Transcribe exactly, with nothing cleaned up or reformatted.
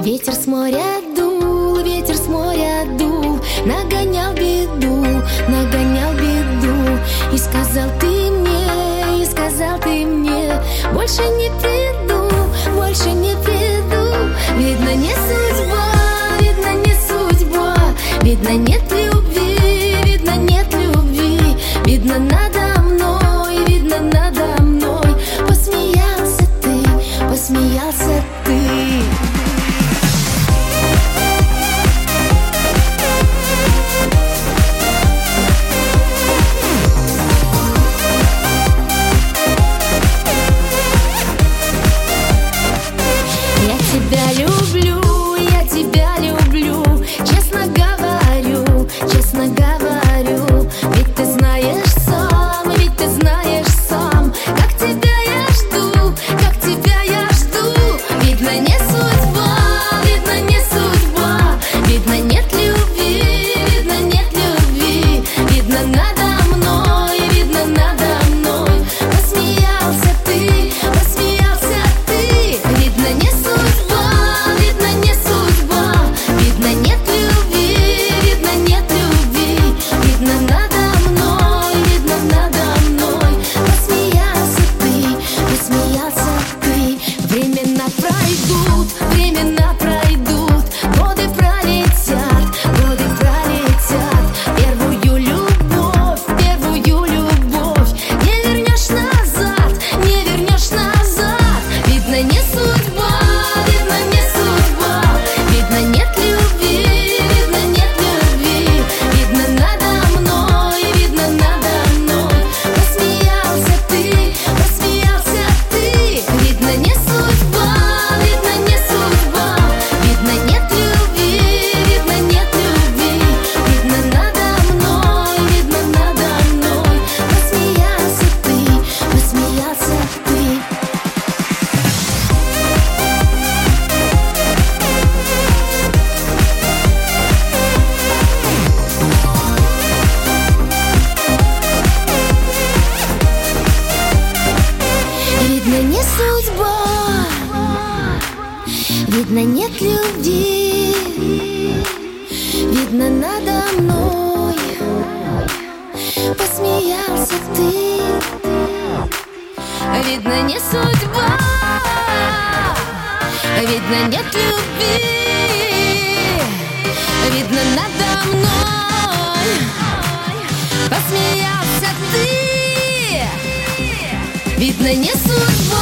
Ветер с моря дул, ветер с моря дул, нагонял беду, нагонял беду. И сказал ты мне, и сказал ты мне, больше не приду, больше не приду. Видно, не судьба, видно, не судьба, видно, нет любви, видно, нет любви. Видно, надо мной, видно, надо мной. Посмеялся ты, посмеялся ты. Я люблю, я тебя люблю, честно говорю, честно говорю. Ведь ты знаешь сам, ведь ты знаешь сам, как тебя я жду, как тебя я жду. Видно, не судьба, видно, не судьба, видно, нет любви, видно, нет любви. Видно, надо мной, видно, надо мной. Посмеялся ты, посмеялся ты. Видно, не судьба, времена пройдут, годы пролетят, годы пролетят. Первую любовь, первую любовь не вернешь назад, не вернешь назад. Видно, не судьба, видно, не судьба, видно, нет любви, видно, нет любви. Видно, надо мной, видно, надо мной. Посмеялся ты, посмеялся ты. Видно, не судьба, видно, не судьба, видно, нет любви. Видно, надо мной. Посмеялся ты. Видно, не судьба, видно, нет любви. Видно, надо мной. Посмеялся ты. Видно, не судьба.